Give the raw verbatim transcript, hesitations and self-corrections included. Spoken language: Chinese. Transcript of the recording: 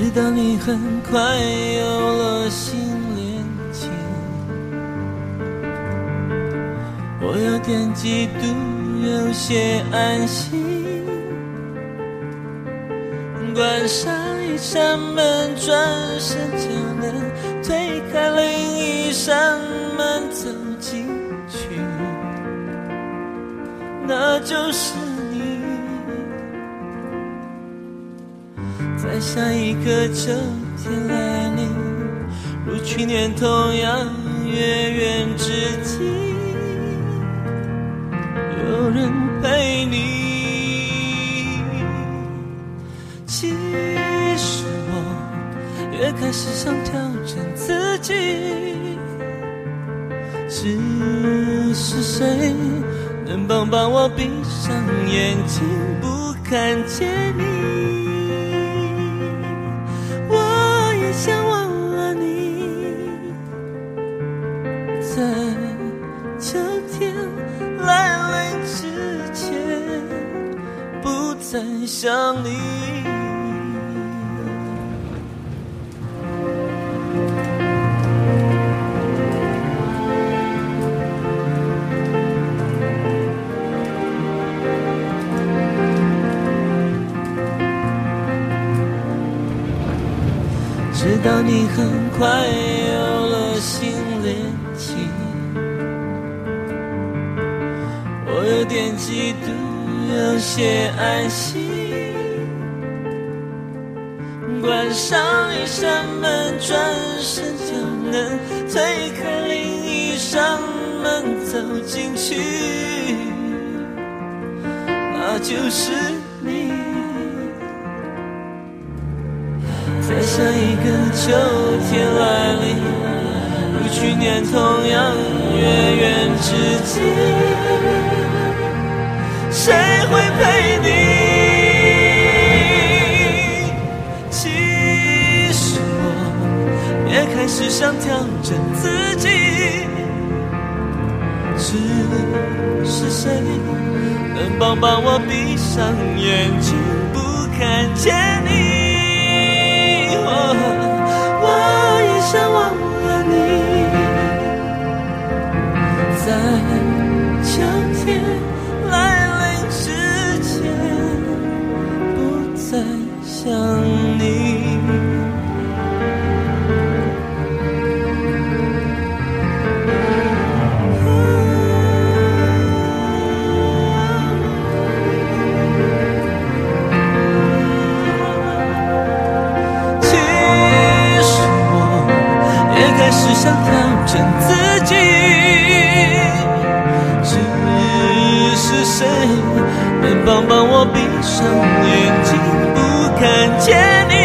知道你很快有了新恋情，我有点嫉妒，有些安心。关上一扇门，转身就能推开另一扇门，走进去，那就是你。在下一个秋天来临，如去年同样月圆之际，有人陪你。其实我越开始想调整自己，只是谁能帮帮我闭上眼睛不看见你。我也想忘了你，在秋天来临之前不再想你。知道你很快有了新恋情，我有点嫉妒，有些安心。关上一扇门，转身就能推开另一扇门，走进去，那就是你。在下一个秋天来临，如去年同样月圆之际，谁会陪你？其实我也开始想调整自己，只是谁能帮帮我闭上眼睛不看见你。我也想忘了你，在秋天来临之前不再想你。是想调整自己，只是谁能帮帮我闭上眼睛不看见你。